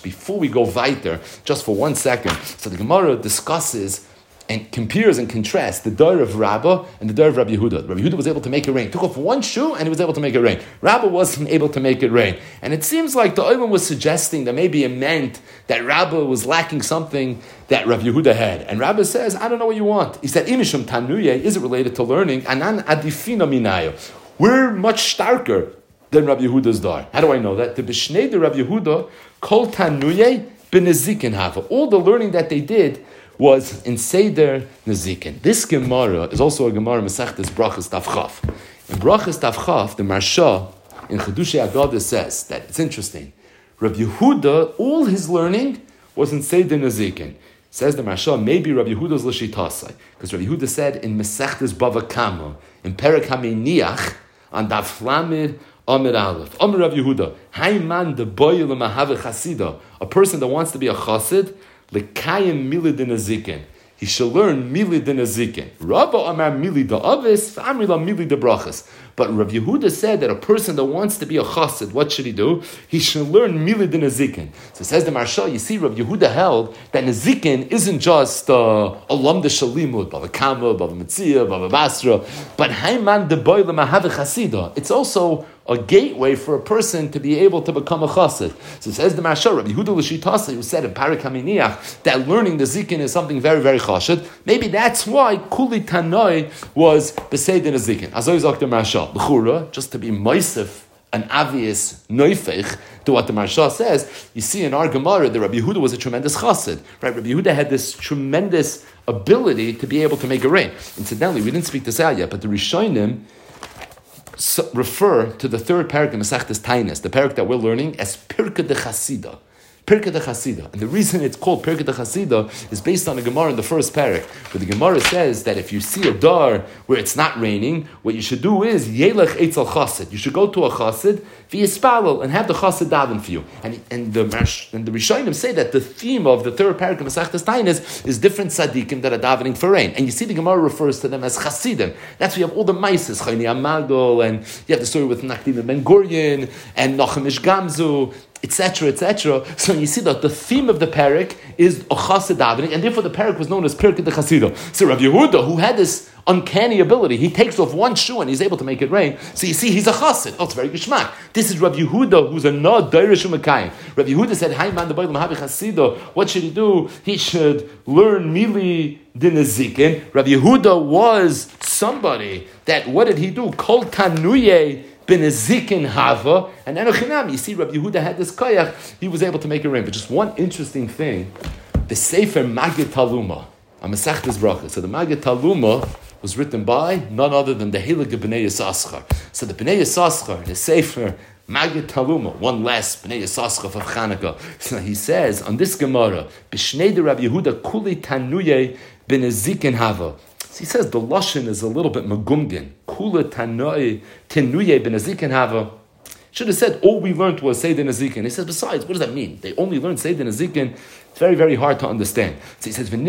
before we go weiter, just for 1 second. So the Gemara discusses and compares and contrasts the Dor of Rabbah and the Dor of Rabbi Yehuda. Rabbi Yehuda was able to make it rain. Took off one shoe and he was able to make it rain. Rabbah wasn't able to make it rain. And it seems like the Olam was suggesting that maybe it meant that Rabbah was lacking something that Rabbi Yehuda had. And Rabbah says, I don't know what you want. He said, Imishum Tanuye, is it related to learning? Anan Adifina Minayo. We're much starker than Rabbi Yehuda's Dar. How do I know that? The Bishnei de Rabbi Yehuda, Kol Tanuye B'Nezikin Hava. All the learning that they did was in Seder Nezikin. This Gemara is also a Gemara Masechtas Brachas Daf Chaf. In Brachas Daf Chaf, the Marsha in Chedushei Agadah says that it's interesting. Rabbi Yehuda, all his learning was in Seder Nezikin. Says the Marsha, maybe Rabbi Yehuda's L'Shitasai, because Rabbi Yehuda said in Masechtas Bava Kama, in Perek HaMeniach, on Daf Lamed Amid Aleph, Amid Rabbi Yehuda, Hayman de Boy L'Mahave Chasida, a person that wants to be a Chassid, Lekayim milid in a zikin. He shall learn milid in a zikin. Rabba amar milid da'avis, v'amrila milid da'brachas. But Rav Yehuda said that a person that wants to be a chassid, what should he do? He should learn milid in a zikin. So says the Marsha, you see, Rav Yehuda held that a zikin isn't just a lamda shalimud, bava kama, bava metzia, bava basra, but hayman deboy l'mahave chasida. It's also a gateway for a person to be able to become a chassid. So says the Marsha, Rabbi Yehuda L'Shitasa, who said in Perek HaMeniach that learning the zikin is something very, very chashid. Maybe that's why Kuli Tanoi was B'Seid in a zikin. As always, Dr. Marsha, L'chura, just to be moisef, an obvious noifech to what the Marsha says, you see in our Gemara that Rabbi Yehuda was a tremendous chassid. Right? Rabbi Yehuda had this tremendous ability to be able to make it rain. Incidentally, we didn't speak this out yet, but the Rishonim refer to the third parak in Masechtas Tainis, the parak that we're learning, as Pirkei de Chasida. Pirkei de Chasida. And the reason it's called Pirkei de Chasida is based on a Gemara in the first parak, where the Gemara says that if you see a dar where it's not raining, what you should do is Yelech Eitzel Chassid. You should go to a Chassid, v'yispalel, and have the Chassid daven for you. And the Rishonim say that the theme of the third parak of Masechtas Tainis is different tzaddikim that are davening for rain. And you see the Gemara refers to them as Chasidim. That's why you have all the Maises, Chayni Amadol, and you have the story with Nakdim Ben Gurion, and Nochem Ish Gamzu, etc., etc. So you see that the theme of the parak is a chassid davening, and therefore the parak was known as Pirkei de Chasida. So Rav Yehuda, who had this uncanny ability, he takes off one shoe and he's able to make it rain. So you see, he's a chassid. Oh, it's very geschmack. This is Rav Yehuda, who's a nod dairish u'mekayim. Rav Yehuda said, "Hay man the habi chasida." What should he do? He should learn mili din zikin. Rav Yehuda was somebody that. What did he do? Kol tanuye bin zikin hava, and enochinam. You see, Rav Yehuda had this koyach. He was able to make it rain. But just one interesting thing: the Sefer Magid Taluma, a Masechtas Brachas. So the Magid Taluma was written by none other than the Heilige Bnei Yissaschar. So the Bnei Yissaschar, the Sefer Magid Taluma, one less Bnei Yissaschar of Chanukah. So he says on this Gemara, B'shnei de Rav Yehuda kuli tanuye bin zikin hava. So he says the lashon is a little bit magumgin. Kula tanuye bin zikin hava. Should have said all we learned was Seder Nezikin. He says, besides, what does that mean? They only learned Seder Nezikin. It's very, very hard to understand. So he says,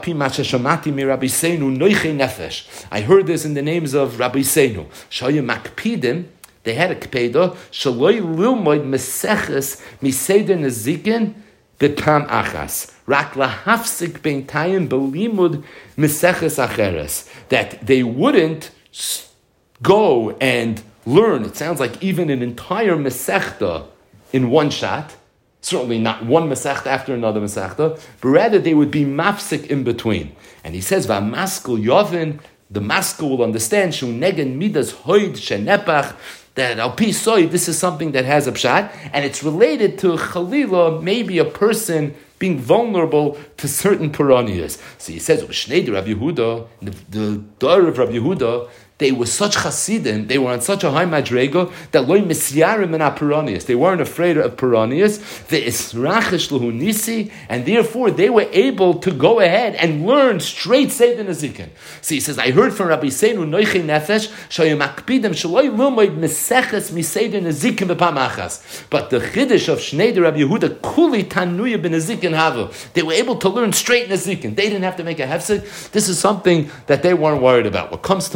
I heard this in the names of Rabbi Seinu. Shaya Makpidim, they had a kpeda, Shaloi Lilmoid Meseches Miseder Nezikin B'Pam Achas. Rak lahafsik bein tayim belimud Meseches Acheres. That they wouldn't go and learn, it sounds like even an entire Masechta in one shot, certainly not one Masechta after another Masechta, but rather they would be mafsik in between. And he says, V'amaskul yovin, the maskul will understand, Shu negen midas hoid shenepach, that al pi soy, this is something that has a pshat, and it's related to Chalila, maybe a person being vulnerable to certain piranhas. So he says, Shnei Rav Yehuda, the daughter of Rav Yehuda, they were such chasidim, they were on such a high madrega that loy misyarim and piranhas. They weren't afraid of piranhas. The israchish lahu nisi, and therefore they were able to go ahead and learn straight Seder Nezikin. So he says, I heard from Rabbi Seinu noichei nefesh shayim akpidim shaloi lumoid meseches miseder Nezikin b'pamachas. But the chiddush of Shnei de Rabbi Yehuda kuli tanuya b'Nezikin hava. They were able to learn straight Nezikin. They didn't have to make a hefsek. This is something that they weren't worried about. What comes to mind, of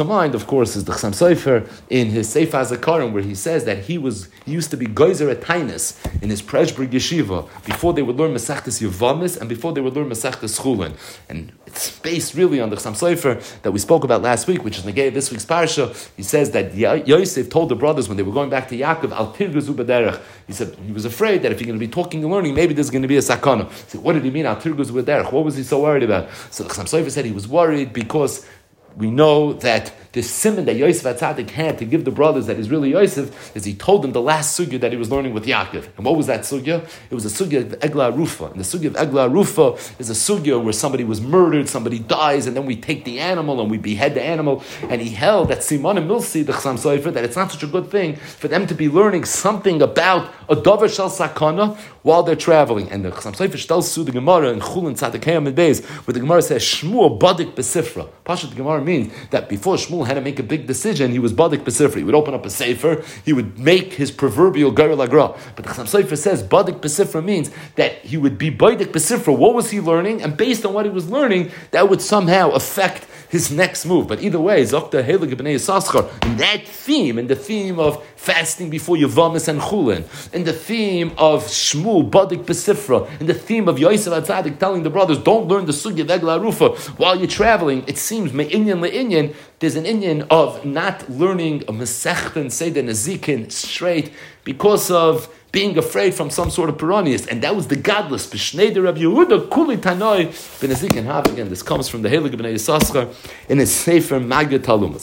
course, is the Chassam Sofer in his Sefer HaZakarim, where he says that he used to be Geyser at Tainus in his Preshberg Yeshiva before they would learn Masechtas Yevamis and before they would learn Masechtas Chulin. And it's based really on the Chassam Sofer that we spoke about last week, which is Negei this week's parsha. He says that Yosef told the brothers when they were going back to Yaakov, Al tirguzu b'derech. He said he was afraid that if you're going to be talking and learning, maybe there's going to be a sakana. He said, what did he mean, Al tirguzu b'derech? What was he so worried about? So the Chassam Sofer said he was worried because we know that the simon that Yosef HaTzadik had to give the brothers that is really Yosef is he told them the last sugya that he was learning with Yaakov. And what was that sugya? It was a sugya of Eglah Rufa. And the sugya of Eglah Rufa is a sugya where somebody was murdered, somebody dies, and then we take the animal and we behead the animal. And he held that Simon and Milsi, the Chassam Sofer, that it's not such a good thing for them to be learning something about a Dover Shal Sakana while they're traveling. And the Chassam Sofer tells the Gemara in Chulin Tzaddik Hayam Beis, where the Gemara says, Shmuel Badik Besifra. Pashat the Gemara means that before Shmuel had to make a big decision, he was Badik Besifra. He would open up a sefer, he would make his proverbial Gair Lagra. But the Chassam Sofer says Badik Besifra means that he would be Badik Besifra. What was he learning? And based on what he was learning, that would somehow affect his next move. But either way, Zokta Helig B'nei Yisachar, in that theme, in the theme of fasting before Yevamis and Chulin, in the theme of Shmuel Badik Besifra, in the theme of Yosef HaTzadik telling the brothers, don't learn the Sugya of Eglah Rufa while you're traveling, it seems, Me'inyan Le'inyan, there's an inyan of not learning a Masechta Seder Nezikin straight because of being afraid from some sort of piranhas, and that was the godless B'shnei de Rabbi Yehuda Kuli Tanoi B'Nezikin Hav. Again, this comes from the Helig B'nei Yisachar in his Sefer Magid Talmud.